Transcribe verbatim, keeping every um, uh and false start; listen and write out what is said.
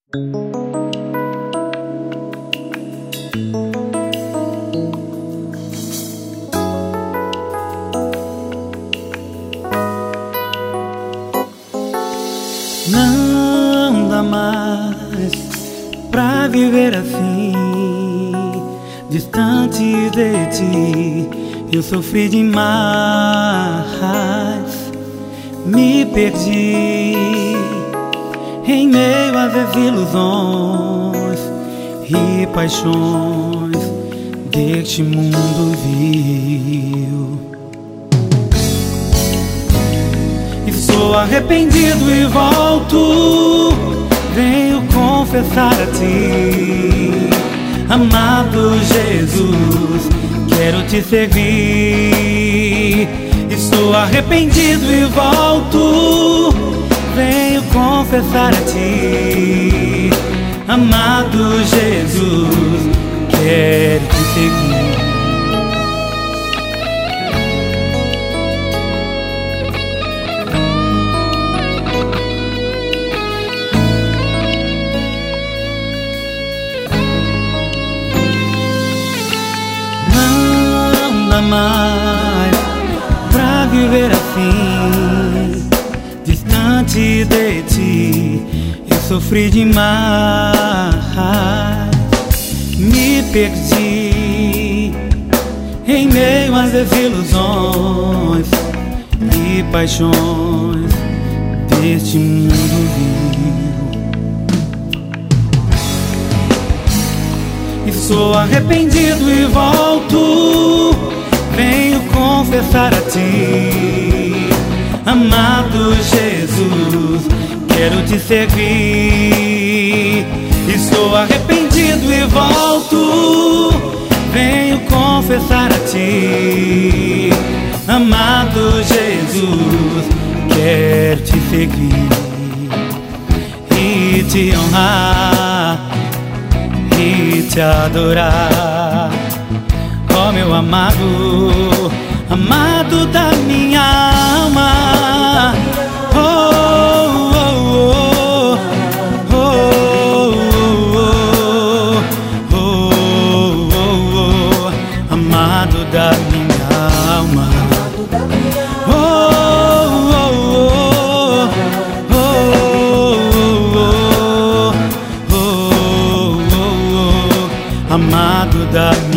Não dá mais pra viver assim, distante de ti. Eu sofri demais, me perdi em meio às desilusões e paixões deste mundo vil. Estou arrependido e volto, venho confessar a ti, amado Jesus, quero te servir. Estou arrependido e volto, venho confessar a ti, amado Jesus, quero te seguir. Mais pra viver assim, distante de ti. Eu sofri demais, me perdi em meio às desilusões e paixões deste mundo vil. Estou arrependido e volto, venho confessar a ti, amado Jesus, quero te servir. Estou arrependido e volto, venho confessar a ti, amado Jesus, quero te seguir e te honrar e te adorar. Oh, meu amado, amado da minha alma. Oh, oh, oh, oh, oh, oh, oh, oh, amado da minha alma. Oh, oh, oh, oh, oh, oh, amado da minha alma.